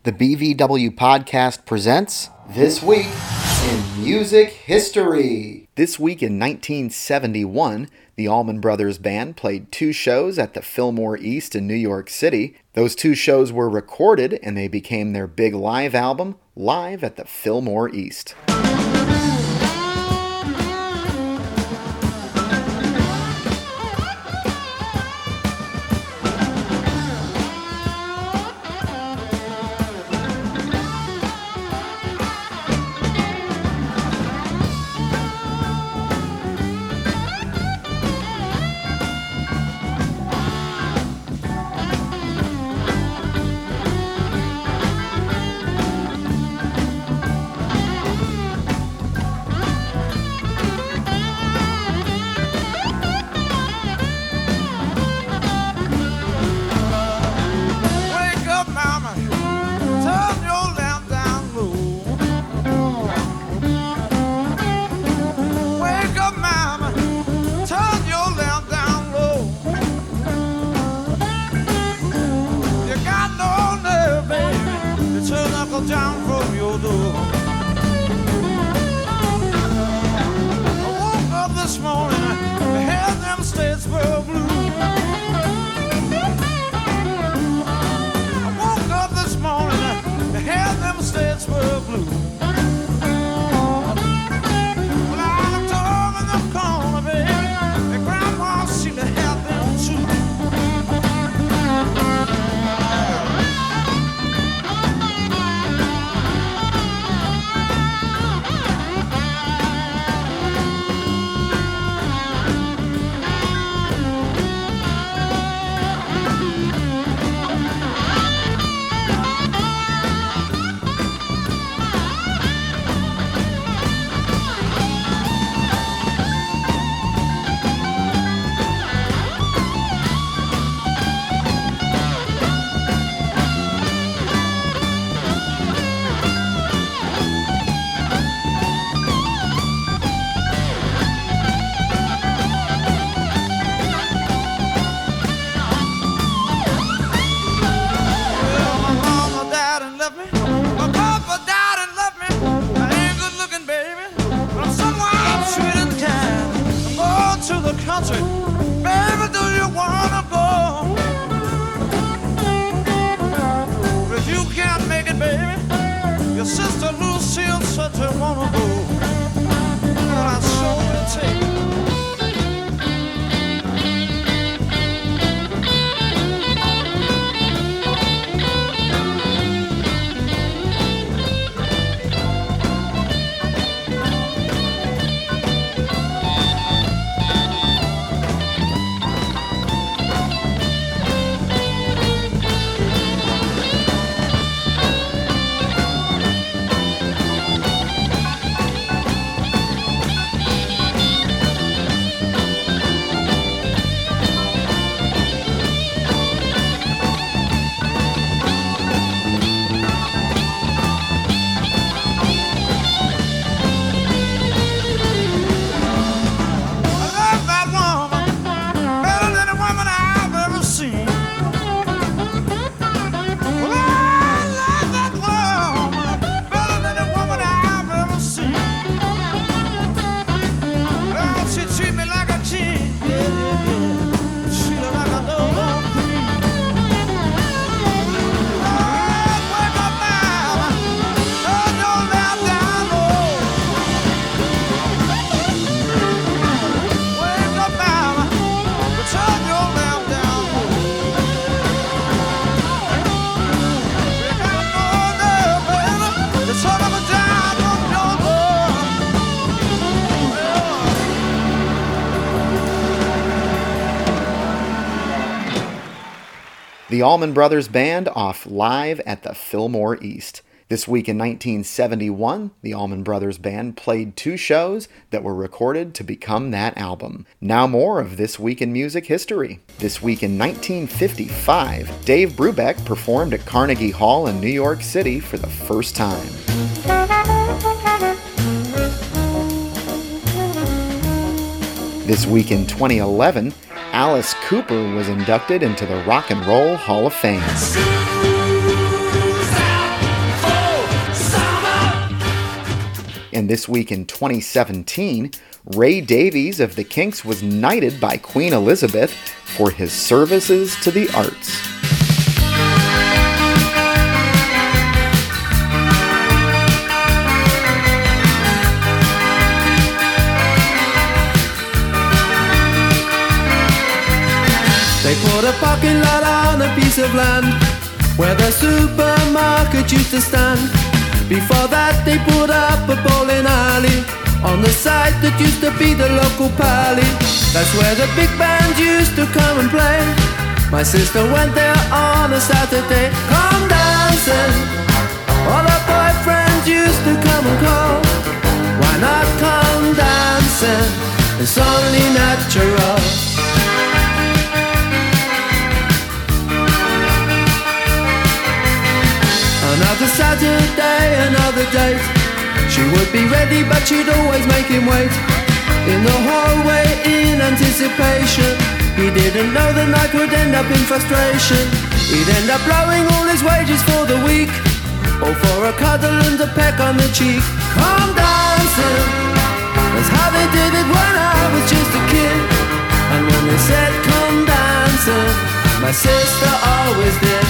The BVW Podcast presents This Week in Music History. This week in 1971, the Allman Brothers Band played 2 shows at the Fillmore East in New York City. Those 2 shows were recorded and they became their big live album, Live at the Fillmore East. Down from your door. I woke up this morning, I had them Statesboro blues. I woke up this morning, I had them Statesboro blues. Well, I looked over in the corner, baby, and Grandma seemed to have them too. Baby, do you wanna go? If you can't make it, baby, your sister Lucille said you wanna go. Well, I sure will take it. The Allman Brothers Band off Live at the Fillmore East. This week in 1971, the Allman Brothers Band played 2 shows that were recorded to become that album. Now more of This Week in Music History. This week in 1955, Dave Brubeck performed at Carnegie Hall in New York City for the first time. This week in 2011, Alice Cooper was inducted into the Rock and Roll Hall of Fame. Susan. And this week in 2017, Ray Davies of the Kinks was knighted by Queen Elizabeth for his services to the arts. They put a parking lot on a piece of land where the supermarket used to stand. Before that they put up a bowling alley on the site that used to be the local pally. That's where the big band used to come and play. My sister went there on a Saturday. Come dancing, all her boyfriends used to come and call. Why not come dancing? It's only natural. Another Saturday, another date. She would be ready, but she'd always make him wait in the hallway in anticipation. He didn't know the night would end up in frustration. He'd end up blowing all his wages for the week, all for a cuddle and a peck on the cheek. Come dancing, that's how they did it when I was just a kid. And when they said come dancing, my sister always did.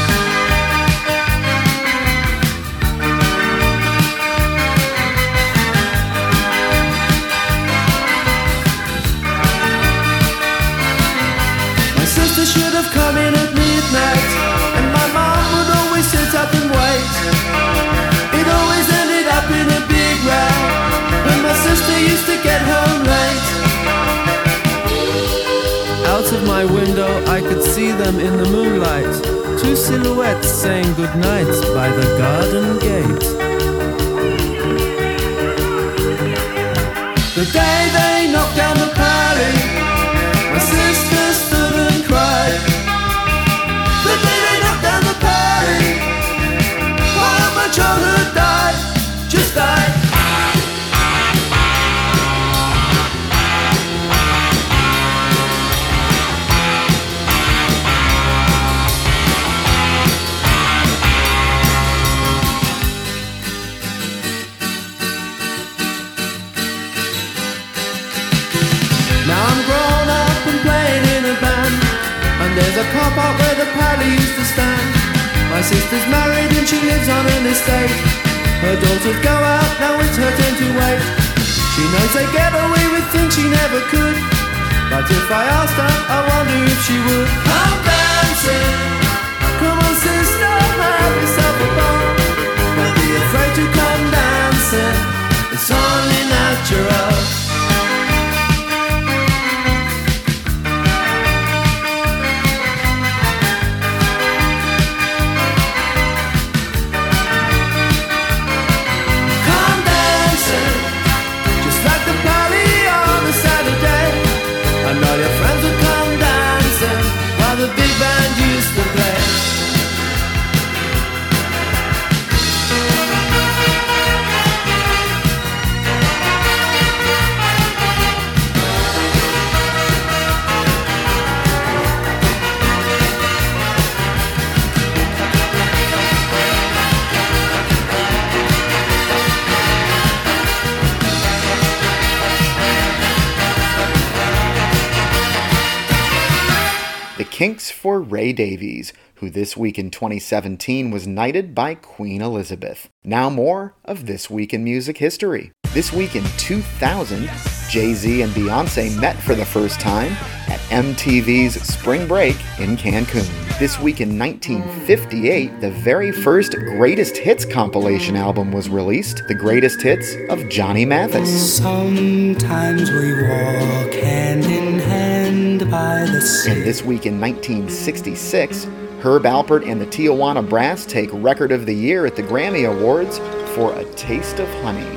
Should have come in at midnight, and my mom would always sit up and wait. It always ended up in a big row when my sister used to get home late. Out of my window I could see them in the moonlight, two silhouettes saying goodnight by the garden gate. The day they knocked down the pally, my sister stood and cried. The day they knocked down the pally, while my childhood died, just died. Now I'm grown up and playing in a band, and there's a car park where the pally used to stand. My sister's married and she lives on an estate. Her daughters go out, now it's her turn to wait. She knows they get away with things she never could, but if I asked her, I wonder if she would. Come dancing, come on sister, have yourself a ball. Don't be afraid to come dancing, it's only natural. And all your friends would come dancing while the big band used to play. Kinks for Ray Davies, who this week in 2017 was knighted by Queen Elizabeth. Now more of This Week in Music History. This week in 2000, Jay-Z and Beyoncé met for the first time at MTV's Spring Break in Cancun. This week in 1958, the very first Greatest Hits compilation album was released, The Greatest Hits of Johnny Mathis. Sometimes we walk hand in hand by the sea. And this week in 1966, Herb Alpert and the Tijuana Brass take Record of the Year at the Grammy Awards for A Taste of Honey.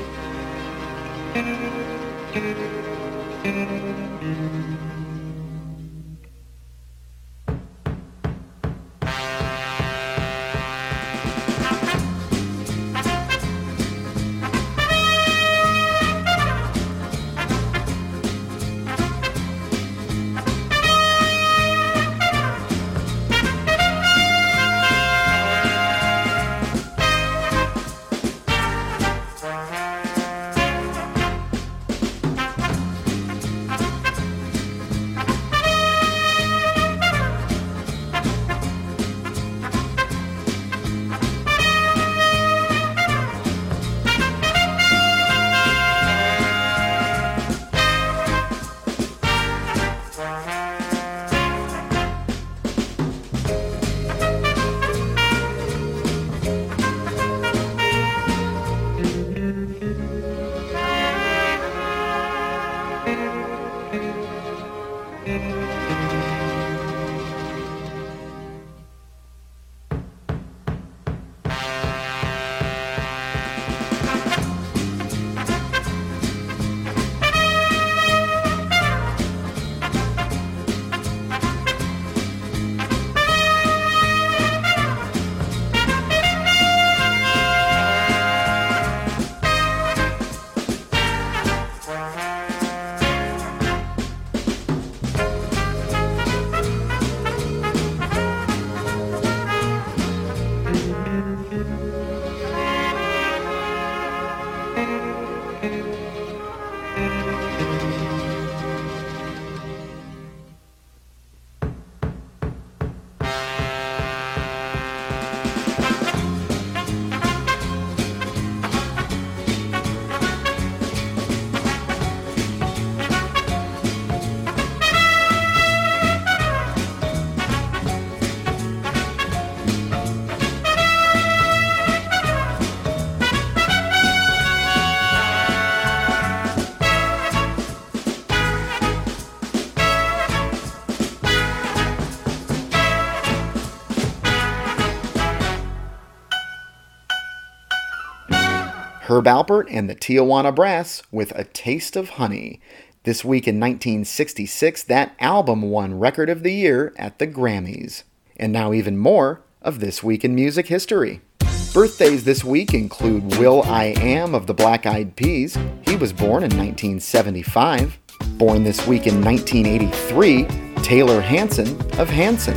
Herb Alpert and the Tijuana Brass with A Taste of Honey. This week in 1966, that album won Record of the Year at the Grammys. And now even more of This Week in Music History. Birthdays this week include will.i.am of the Black Eyed Peas. He was born in 1975. Born this week in 1983, Taylor Hanson of Hanson.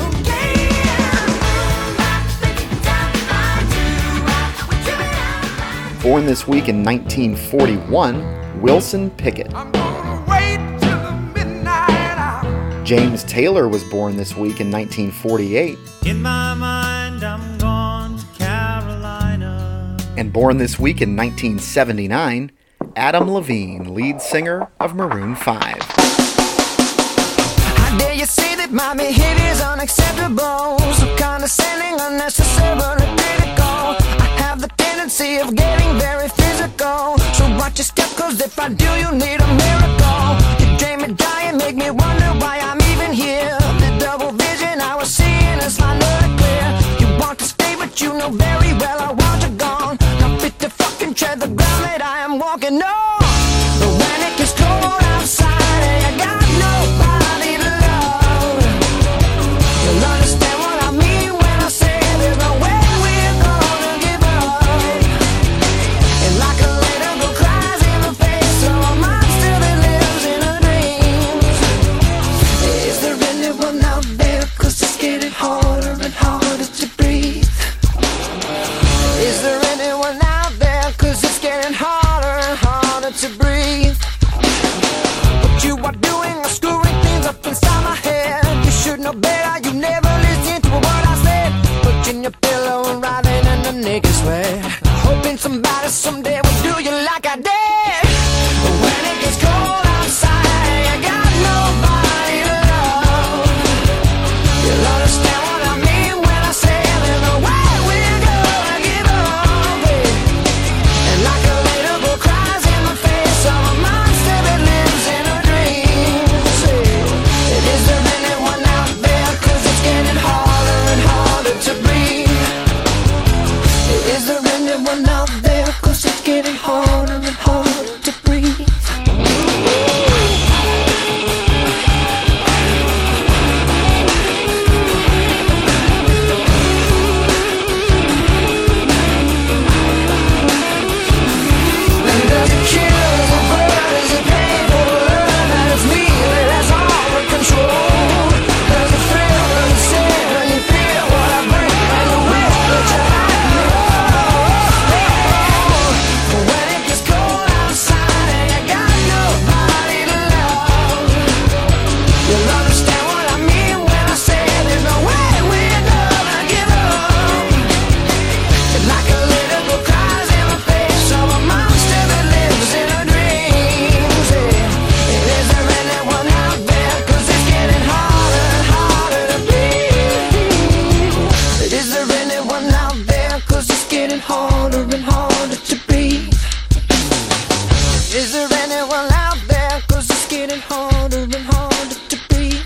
Born this week in 1941, Wilson Pickett. James Taylor was born this week in 1948. In my mind, I'm gone to Carolina. And born this week in 1979, Adam Levine, lead singer of Maroon 5. How dare you say that my behavior's unacceptable? So condescending, unnecessarily critical. I have the tendency of getting very physical. So watch your step, cause if I do, you need a miracle. You drain me dry and make me wonder why I'm even here. The double vision I was seeing is finally clear. You want to stay, but you know very well I want you gone. Now fit to fucking tread the ground that I am walking on. But when it gets cold outside, I got nobody to love. You'll understand what I mean when I say there's no way we're gonna give up. And like a little girl cries in the face of a monster that lives in her dreams. Is there anyone out there? Cause it's getting harder and harder to breathe. Is there anyone out there? Cause it's getting harder and harder to breathe. What you are doing is screwing things up inside my head. You should know better, you never listen to what I said. Putting your pillow and writhing in the naked sweat, hoping somebody someday will do you like I did. But when it gets cold outside, I got nobody to love. You'll understand what I mean when I say there's no way we're gonna give up, babe. And like a little girl cries in the face of a monster that lives in her dreams. Is there anyone out there? Cause it's getting harder and harder to breathe. Is there anyone out there? Cause it's getting harder and harder to breathe. And does it kill, is it hurt, is it painful to learn that it's me that has all the control? Does it thrill, does it sing when you feel what I bring and the wish that you had me? But when it gets cold outside and you got nobody to love, you'll understand what I mean when I say there's no way we're gonna give up. And like a little girl cries in the face of a monster that lives in her dreams. And is there anyone out there? Cause it's getting harder and harder to breathe. Is there anyone out there? Cause it's getting harder and harder to breathe. Is there anyone out there? Cause it's getting harder and harder to breathe.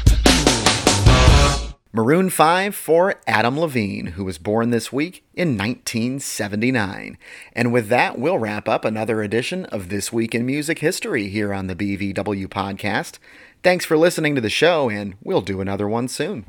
Maroon 5 for Adam Levine, who was born this week in 1979. And with that, we'll wrap up another edition of This Week in Music History here on the BVW Podcast. Thanks for listening to the show, and we'll do another one soon.